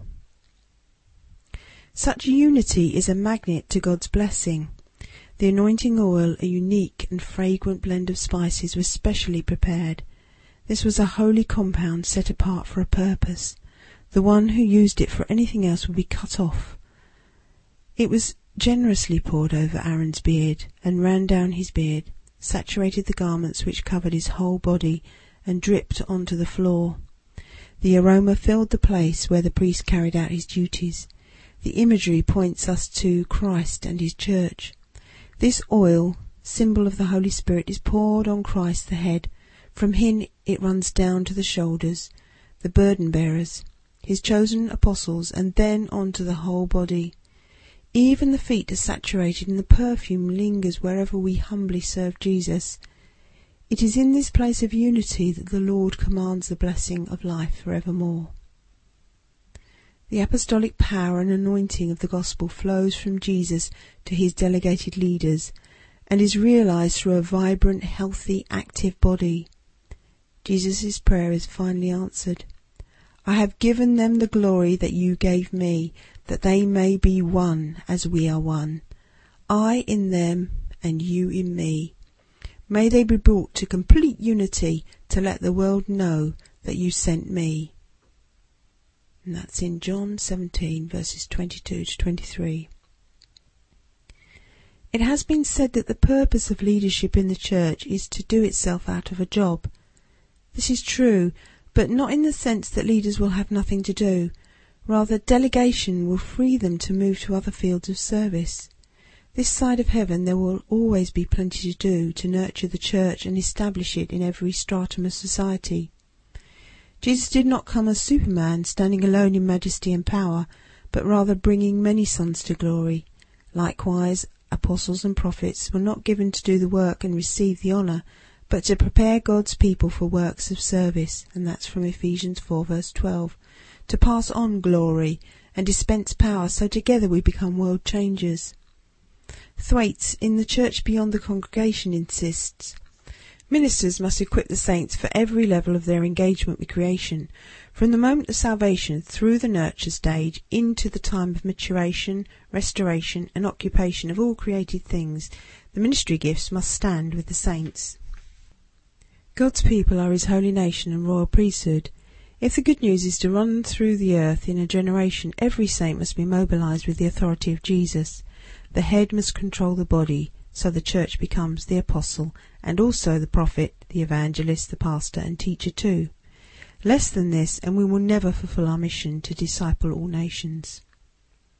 Such unity is a magnet to God's blessing. The anointing oil, a unique and fragrant blend of spices, was specially prepared. This was a holy compound set apart for a purpose. The one who used it for anything else would be cut off. It was generously poured over Aaron's beard, and ran down his beard, saturated the garments which covered his whole body, and dripped onto the floor. The aroma filled the place where the priest carried out his duties. The imagery points us to Christ and his church. This oil, symbol of the Holy Spirit, is poured on Christ the head. From him it runs down to the shoulders, the burden bearers, his chosen apostles, and then on to the whole body. Even the feet are saturated, and the perfume lingers wherever we humbly serve Jesus. It is in this place of unity that the Lord commands the blessing of life forevermore. The apostolic power and anointing of the gospel flows from Jesus to his delegated leaders, and is realized through a vibrant, healthy, active body. Jesus' prayer is finally answered. I have given them the glory that you gave me, that they may be one as we are one. I in them and you in me. May they be brought to complete unity to let the world know that you sent me. And that's in John 17 verses 22 to 23. It has been said that the purpose of leadership in the church is to do itself out of a job. This is true, but not in the sense that leaders will have nothing to do. Rather, delegation will free them to move to other fields of service. This side of heaven there will always be plenty to do to nurture the church and establish it in every stratum of society. Jesus did not come as Superman, standing alone in majesty and power, but rather bringing many sons to glory. Likewise, apostles and prophets were not given to do the work and receive the honour, but to prepare God's people for works of service, and that's from Ephesians 4 verse 12, to pass on glory and dispense power, so together we become world changers. Thwaites, in The Church Beyond the Congregation, insists, ministers must equip the saints for every level of their engagement with creation, from the moment of salvation through the nurture stage into the time of maturation, restoration and occupation of all created things. The ministry gifts must stand with the saints. God's people are his holy nation and royal priesthood. If the good news is to run through the earth in a generation, every saint must be mobilized with the authority of Jesus. The head must control the body, so the church becomes the apostle, and also the prophet, the evangelist, the pastor and teacher too. Less than this, and we will never fulfill our mission to disciple all nations.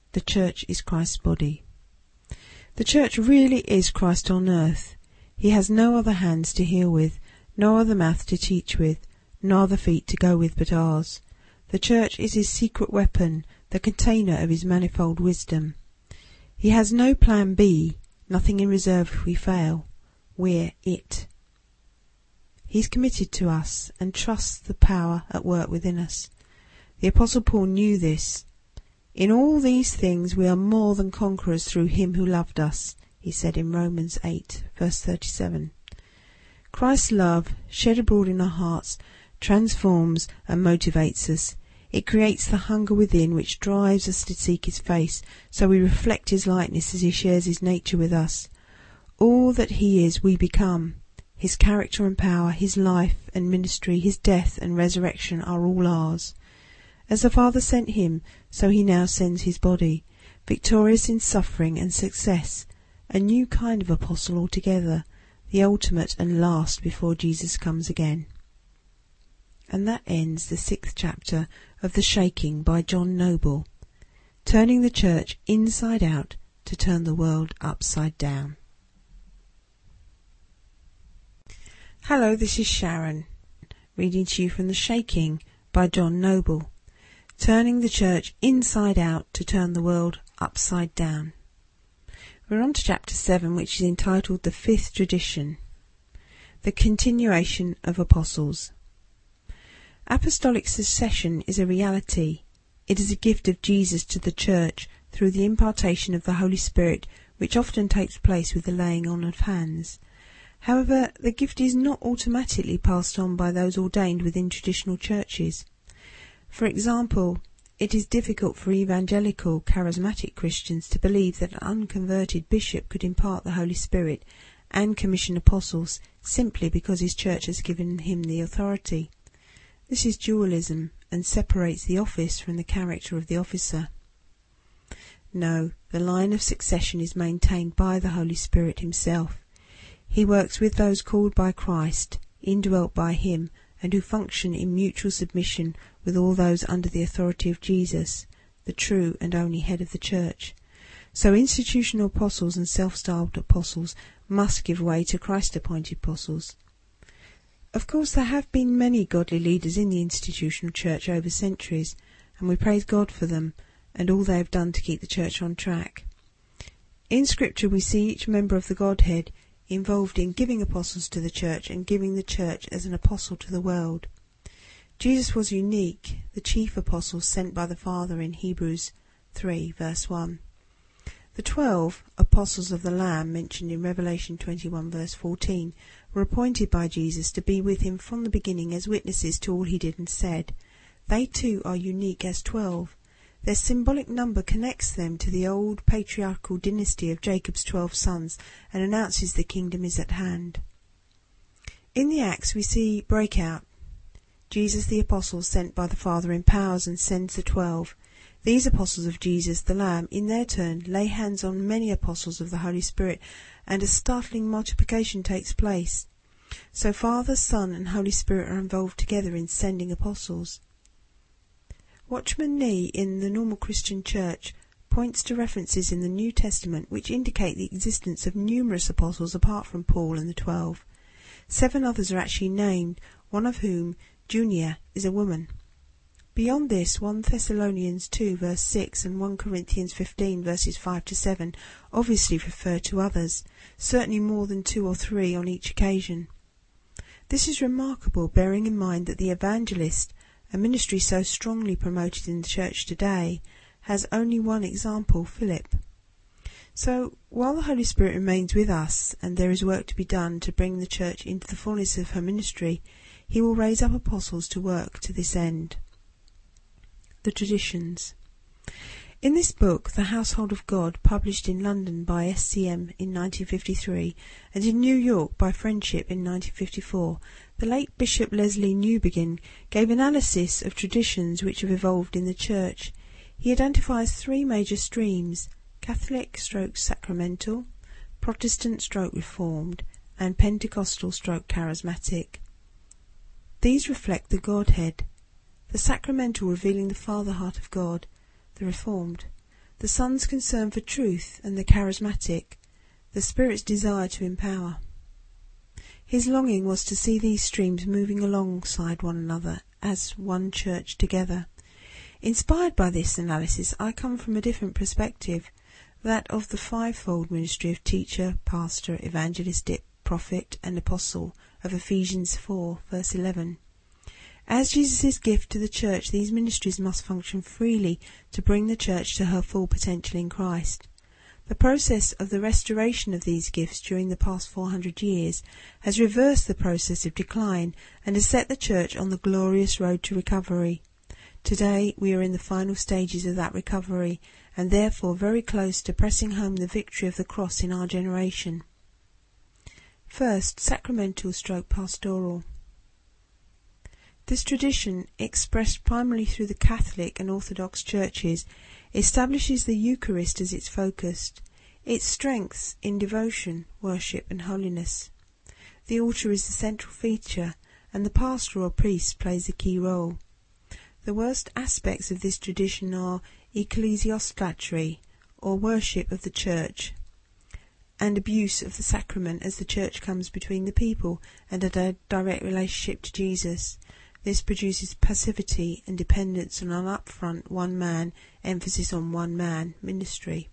The church is Christ's body. The church really is Christ on earth. He has no other hands to heal with, no other mouth to teach with, no other feet to go with but ours. The church is his secret weapon, the container of his manifold wisdom. He has no plan B, nothing in reserve if we fail. We're it. He's committed to us and trusts the power at work within us. The Apostle Paul knew this. In all these things we are more than conquerors through him who loved us, he said in Romans 8, verse 37. Christ's love, shed abroad in our hearts, transforms and motivates us. It creates the hunger within which drives us to seek his face, so we reflect his likeness as he shares his nature with us. All that he is we become. His character and power, his life and ministry, his death and resurrection are all ours. As the Father sent him, so he now sends his body, victorious in suffering and success, a new kind of apostle altogether, the ultimate and last before Jesus comes again. And that ends the 6th chapter of The Shaking by John Noble, turning the church inside out to turn the world upside down. Hello, this is Sharon, reading to you from The Shaking by John Noble, turning the church inside out to turn the world upside down. We're on to chapter 7, which is entitled The Fifth Tradition, the continuation of apostles. Apostolic succession is a reality. It is a gift of Jesus to the church through the impartation of the Holy Spirit, which often takes place with the laying on of hands. However, the gift is not automatically passed on by those ordained within traditional churches. For example, it is difficult for evangelical, charismatic Christians to believe that an unconverted bishop could impart the Holy Spirit and commission apostles simply because his church has given him the authority. This is dualism and separates the office from the character of the officer. No, the line of succession is maintained by the Holy Spirit himself. He works with those called by Christ, indwelt by him, and who function in mutual submission with all those under the authority of Jesus, the true and only head of the church. So institutional apostles and self-styled apostles must give way to Christ-appointed apostles. Of course, there have been many godly leaders in the institutional church over centuries, and we praise God for them and all they have done to keep the church on track. In Scripture we see each member of the Godhead involved in giving apostles to the church and giving the church as an apostle to the world. Jesus was unique, the chief apostle sent by the Father in Hebrews 3, verse 1. The 12 apostles of the Lamb mentioned in Revelation 21, verse 14, were appointed by Jesus to be with him from the beginning as witnesses to all he did and said. They too are unique as 12. Their symbolic number connects them to the old patriarchal dynasty of Jacob's 12 sons and announces the kingdom is at hand. In the Acts we see breakout. Jesus the apostle sent by the Father empowers and sends the 12. These apostles of Jesus the Lamb in their turn lay hands on many apostles of the Holy Spirit, and a startling multiplication takes place. So Father, Son and Holy Spirit are involved together in sending apostles. Watchman Nee in the Normal Christian Church points to references in the New Testament which indicate the existence of numerous apostles apart from Paul and the 12. 7 others are actually named, one of whom, Junia, is a woman. Beyond this, 1 Thessalonians 2 verse 6 and 1 Corinthians 15 verses 5 to 7 obviously refer to others, certainly more than 2 or 3 on each occasion. This is remarkable, bearing in mind that the evangelist, a ministry so strongly promoted in the church today, has only one example, Philip. So, while the Holy Spirit remains with us, and there is work to be done to bring the church into the fullness of her ministry, he will raise up apostles to work to this end. The Traditions. In this book, The Household of God, published in London by SCM in 1953 and in New York by Friendship in 1954, the late Bishop Leslie Newbigin gave analysis of traditions which have evolved in the Church. He identifies 3 major streams: Catholic/Sacramental, Protestant/Reformed, and Pentecostal/Charismatic. These reflect the Godhead: the Sacramental revealing the Father heart of God, the Reformed, the Son's concern for truth and the charismatic, the Spirit's desire to empower. His longing was to see these streams moving alongside one another as one church together. Inspired by this analysis, I come from a different perspective, that of the fivefold ministry of teacher, pastor, evangelist, prophet and apostle of Ephesians 4, verse 11. As Jesus' gift to the church, these ministries must function freely to bring the church to her full potential in Christ. The process of the restoration of these gifts during the past 400 years has reversed the process of decline and has set the church on the glorious road to recovery. Today we are in the final stages of that recovery, and therefore very close to pressing home the victory of the cross in our generation. First, sacramental / pastoral. This tradition, expressed primarily through the Catholic and Orthodox churches, establishes the Eucharist as its focus, its strengths in devotion, worship and holiness. The altar is the central feature, and the pastor or priest plays a key role. The worst aspects of this tradition are ecclesiolatry, or worship of the church, and abuse of the sacrament as the church comes between the people and a direct relationship to Jesus. This produces passivity and dependence on an upfront one-man, emphasis on one-man ministry.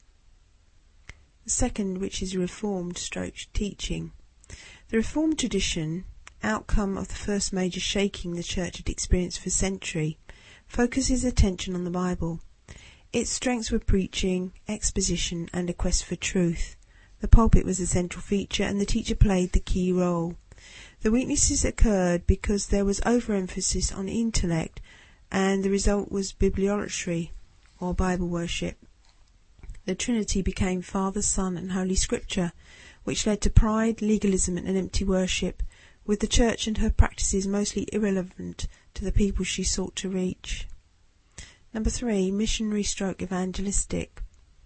The second, which is Reformed / teaching. The Reformed tradition, outcome of the first major shaking the church had experienced for a century, focuses attention on the Bible. Its strengths were preaching, exposition and a quest for truth. The pulpit was a central feature and the teacher played the key role. The weaknesses occurred because there was overemphasis on intellect, and the result was bibliolatry, or Bible worship. The Trinity became Father, Son and Holy Scripture, which led to pride, legalism and empty worship, with the Church and her practices mostly irrelevant to the people she sought to reach. Number 3, missionary / evangelistic.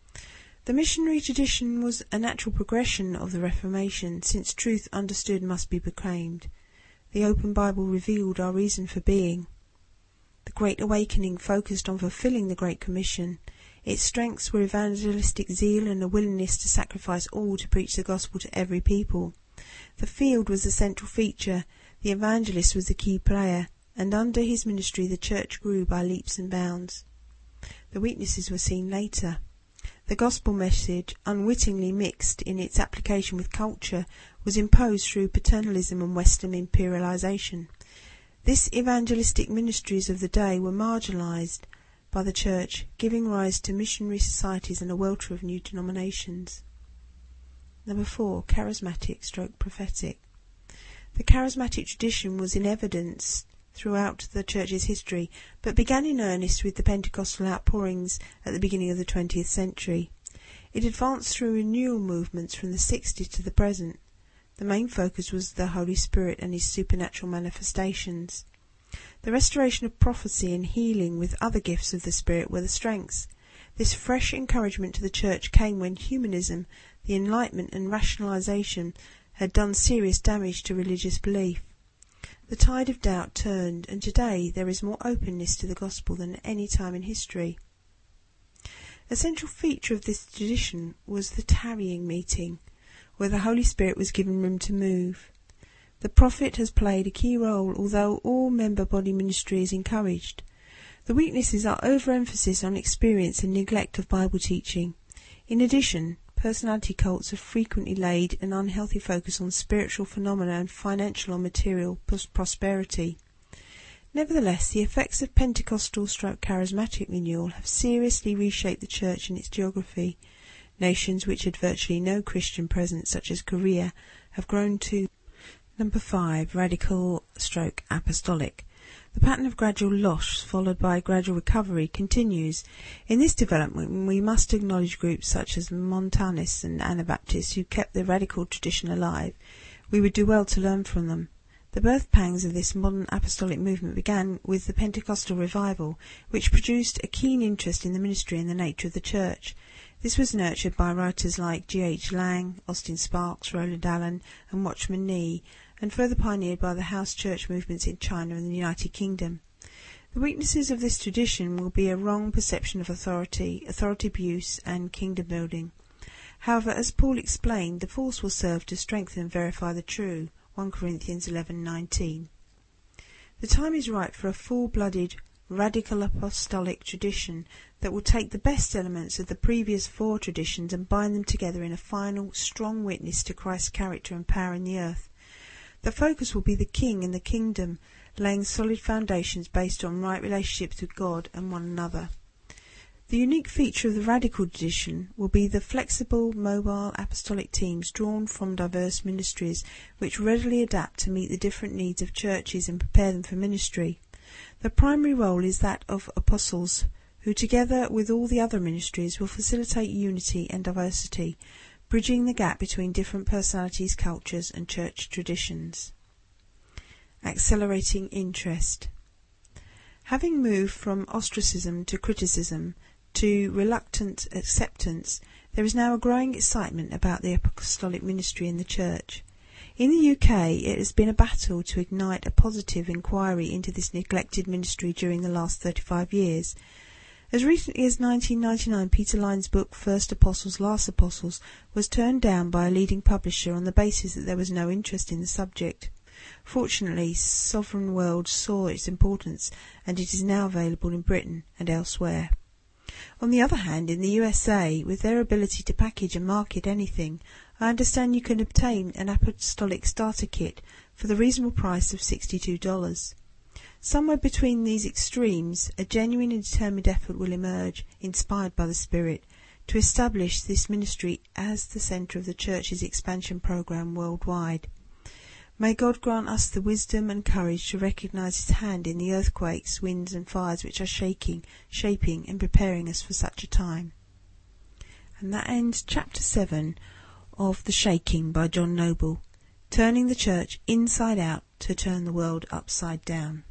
The missionary tradition was a natural progression of the Reformation, since truth understood must be proclaimed. The open Bible revealed our reason for being. The Great Awakening focused on fulfilling the Great Commission. Its strengths were evangelistic zeal and a willingness to sacrifice all to preach the gospel to every people. The field was the central feature, the evangelist was the key player, and under his ministry the church grew by leaps and bounds. The weaknesses were seen later. The gospel message, unwittingly mixed in its application with culture, was imposed through paternalism and Western imperialization. These evangelistic ministries of the day were marginalized by the church, giving rise to missionary societies and a welter of new denominations. Number 4, charismatic / prophetic. The charismatic tradition was in evidence throughout the Church's history, but began in earnest with the Pentecostal outpourings at the beginning of the 20th century. It advanced through renewal movements from the 60s to the present. The main focus was the Holy Spirit and his supernatural manifestations. The restoration of prophecy and healing with other gifts of the Spirit were the strengths. This fresh encouragement to the Church came when humanism, the Enlightenment and rationalization had done serious damage to religious belief. The tide of doubt turned, and today there is more openness to the gospel than at any time in history. A central feature of this tradition was the tarrying meeting, where the Holy Spirit was given room to move. The prophet has played a key role, although all member body ministry is encouraged. The weaknesses are overemphasis on experience and neglect of Bible teaching. In addition, personality cults have frequently laid an unhealthy focus on spiritual phenomena and financial or material prosperity. Nevertheless, the effects of Pentecostal / charismatic renewal have seriously reshaped the Church and its geography. Nations which had virtually no Christian presence, such as Korea, have grown to. Number 5, radical / apostolic. The pattern of gradual loss followed by gradual recovery continues. In this development we must acknowledge groups such as Montanists and Anabaptists who kept the radical tradition alive. We would do well to learn from them. The birth pangs of this modern apostolic movement began with the Pentecostal revival, which produced a keen interest in the ministry and the nature of the Church. This was nurtured by writers like G.H. Lang, Austin Sparks, Roland Allen and Watchman Nee, and further pioneered by the house church movements in China and the United Kingdom. The weaknesses of this tradition will be a wrong perception of authority abuse, and kingdom building. However, as Paul explained, the force will serve to strengthen and verify the true. 1 Corinthians 11:19. The time is right for a full-blooded, radical apostolic tradition that will take the best elements of the previous four traditions and bind them together in a final, strong witness to Christ's character and power in the earth. The focus will be the King and the kingdom, laying solid foundations based on right relationships with God and one another. The unique feature of the radical tradition will be the flexible, mobile apostolic teams drawn from diverse ministries, which readily adapt to meet the different needs of churches and prepare them for ministry. The primary role is that of apostles, who together with all the other ministries will facilitate unity and diversity, bridging the gap between different personalities, cultures and church traditions. Accelerating interest. Having moved from ostracism to criticism to reluctant acceptance, there is now a growing excitement about the apostolic ministry in the church. In the UK, it has been a battle to ignite a positive inquiry into this neglected ministry during the last 35 years. As recently as 1999, Peter Lyne's book First Apostles, Last Apostles was turned down by a leading publisher on the basis that there was no interest in the subject. Fortunately, Sovereign World saw its importance, and it is now available in Britain and elsewhere. On the other hand, in the USA, with their ability to package and market anything, I understand you can obtain an apostolic starter kit for the reasonable price of $62. Somewhere between these extremes, a genuine and determined effort will emerge, inspired by the Spirit, to establish this ministry as the centre of the Church's expansion program worldwide. May God grant us the wisdom and courage to recognise His hand in the earthquakes, winds and fires which are shaping and preparing us for such a time. And that ends Chapter 7 of The Shaking by John Noble, turning the church inside out to turn the world upside down.